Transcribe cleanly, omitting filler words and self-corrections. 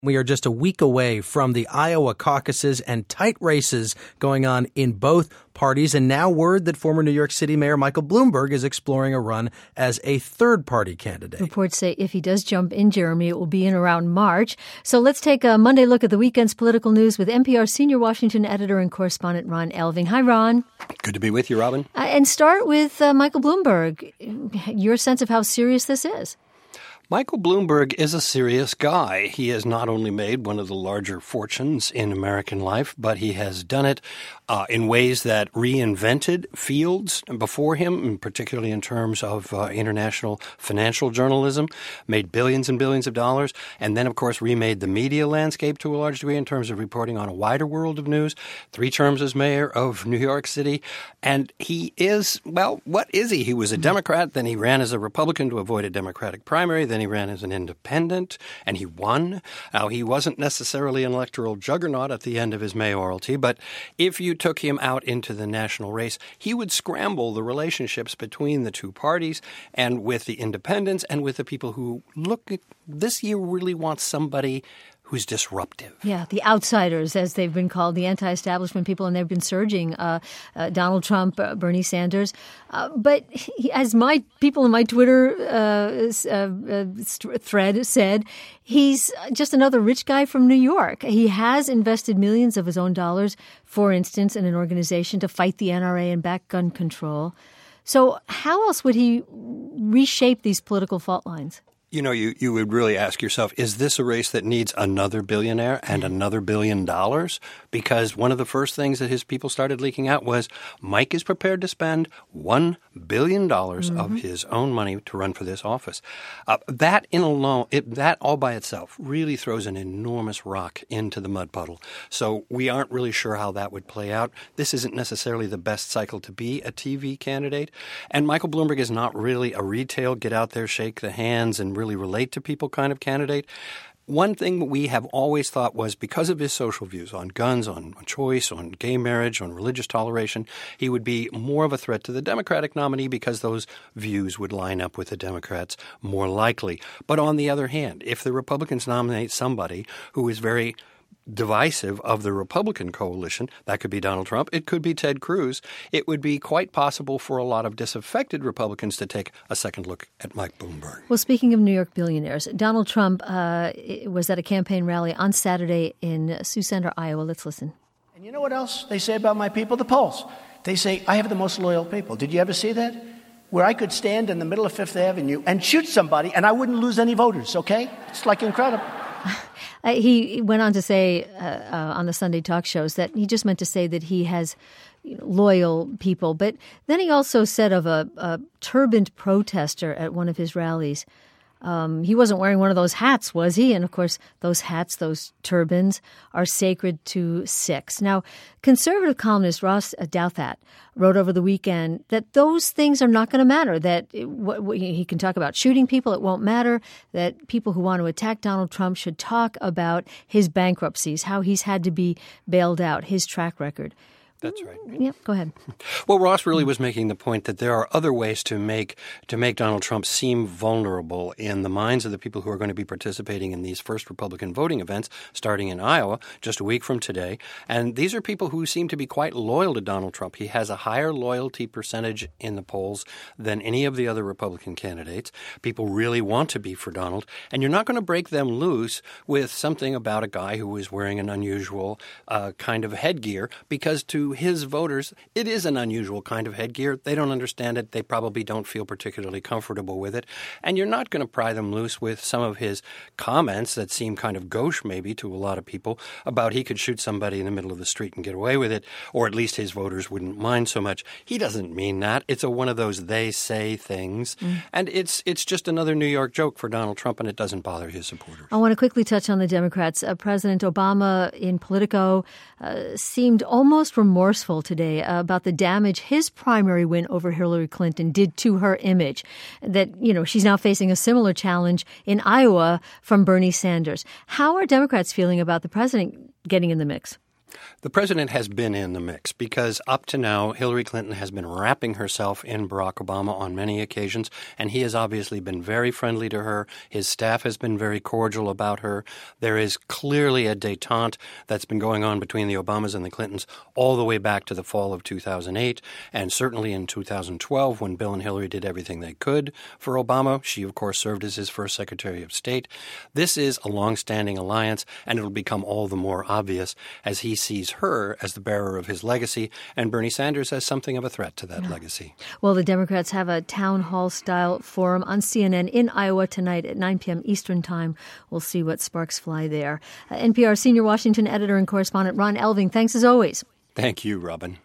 We are just a week away from the Iowa caucuses and tight races going on in both parties. And now word that former New York City Mayor Michael Bloomberg is exploring a run as a third-party candidate. Reports say if he does jump in, Jeremy, it will be in around March. So let's take a Monday look at the weekend's political news with NPR senior Washington editor and correspondent Ron Elving. Hi, Ron. Good to be with you, Robin. And start with Michael Bloomberg. Your sense of how serious this is. Michael Bloomberg is a serious guy. He has not only made one of the larger fortunes in American life, but he has done it in ways that reinvented fields before him, and particularly in terms of international financial journalism, made billions and billions of dollars, and then, of course, remade the media landscape to a large degree in terms of reporting on a wider world of news. 3 terms as mayor of New York City. And he is, well, what is he? He was a Democrat, then he ran as a Republican to avoid a Democratic primary, then he ran as an independent, and he won. Now, he wasn't necessarily an electoral juggernaut at the end of his mayoralty, but if you took him out into the national race, he would scramble the relationships between the two parties and with the independents and with the people who, look, this year really wants somebody who's disruptive. Yeah, the outsiders, as they've been called, the anti-establishment people, and they've been surging. Donald Trump, Bernie Sanders. But as my people in my Twitter thread said, he's just another rich guy from New York. He has invested millions of his own dollars, for instance, in an organization to fight the NRA and back gun control. So how else would he reshape these political fault lines? You know, you would really ask yourself, is this a race that needs another billionaire and another $1 billion? Because one of the first things that his people started leaking out was Mike is prepared to spend $1 billion of his own money to run for this office. That all by itself really throws an enormous rock into the mud puddle. So we aren't really sure how that would play out. This isn't necessarily the best cycle to be a TV candidate. And Michael Bloomberg is not really a retail, get out there, shake the hands, and really relate to people kind of candidate. One thing we have always thought was because of his social views on guns, on choice, on gay marriage, on religious toleration, he would be more of a threat to the Democratic nominee because those views would line up with the Democrats more likely. But on the other hand, if the Republicans nominate somebody who is very divisive of the Republican coalition, that could be Donald Trump, it could be Ted Cruz, it would be quite possible for a lot of disaffected Republicans to take a second look at Mike Bloomberg. Well, speaking of New York billionaires, Donald Trump was at a campaign rally on Saturday in Sioux Center, Iowa. Let's listen. And you know what else they say about my people? The polls. They say, I have the most loyal people. Did you ever see that? Where I could stand in the middle of Fifth Avenue and shoot somebody and I wouldn't lose any voters, okay? It's like incredible. He went on to say on the Sunday talk shows that he just meant to say that he has loyal people. But then he also said of a turbaned protester at one of his rallies, he wasn't wearing one of those hats, was he? And, of course, those hats, those turbans, are sacred to Sikhs. Now, conservative columnist Ross Douthat wrote over the weekend that those things are not going to matter, that he can talk about shooting people, it won't matter, that people who want to attack Donald Trump should talk about his bankruptcies, how he's had to be bailed out, his track record. That's right. Yeah, go ahead. Well, Ross really was making the point that there are other ways to make Donald Trump seem vulnerable in the minds of the people who are going to be participating in these first Republican voting events starting in Iowa just a week from today. And these are people who seem to be quite loyal to Donald Trump. He has a higher loyalty percentage in the polls than any of the other Republican candidates. People really want to be for Donald. And you're not going to break them loose with something about a guy who is wearing an unusual kind of headgear, because to his voters, it is an unusual kind of headgear. They don't understand it. They probably don't feel particularly comfortable with it. And you're not going to pry them loose with some of his comments that seem kind of gauche maybe to a lot of people about he could shoot somebody in the middle of the street and get away with it, or at least his voters wouldn't mind so much. He doesn't mean that. It's one of those they say things. And it's just another New York joke for Donald Trump, and it doesn't bother his supporters. I want to quickly touch on the Democrats. President Obama in Politico seemed almost remorseful today about the damage his primary win over Hillary Clinton did to her image, that, she's now facing a similar challenge in Iowa from Bernie Sanders. How are Democrats feeling about the president getting in the mix? The president has been in the mix because up to now, Hillary Clinton has been wrapping herself in Barack Obama on many occasions, and he has obviously been very friendly to her. His staff has been very cordial about her. There is clearly a détente that's been going on between the Obamas and the Clintons all the way back to the fall of 2008, and certainly in 2012 when Bill and Hillary did everything they could for Obama. She, of course, served as his first Secretary of State. This is a long-standing alliance, and it'll become all the more obvious as he sees her as the bearer of his legacy and Bernie Sanders as something of a threat to that legacy. Well, the Democrats have a town hall-style forum on CNN in Iowa tonight at 9 p.m. Eastern Time. We'll see what sparks fly there. NPR senior Washington editor and correspondent Ron Elving, thanks as always. Thank you, Robin.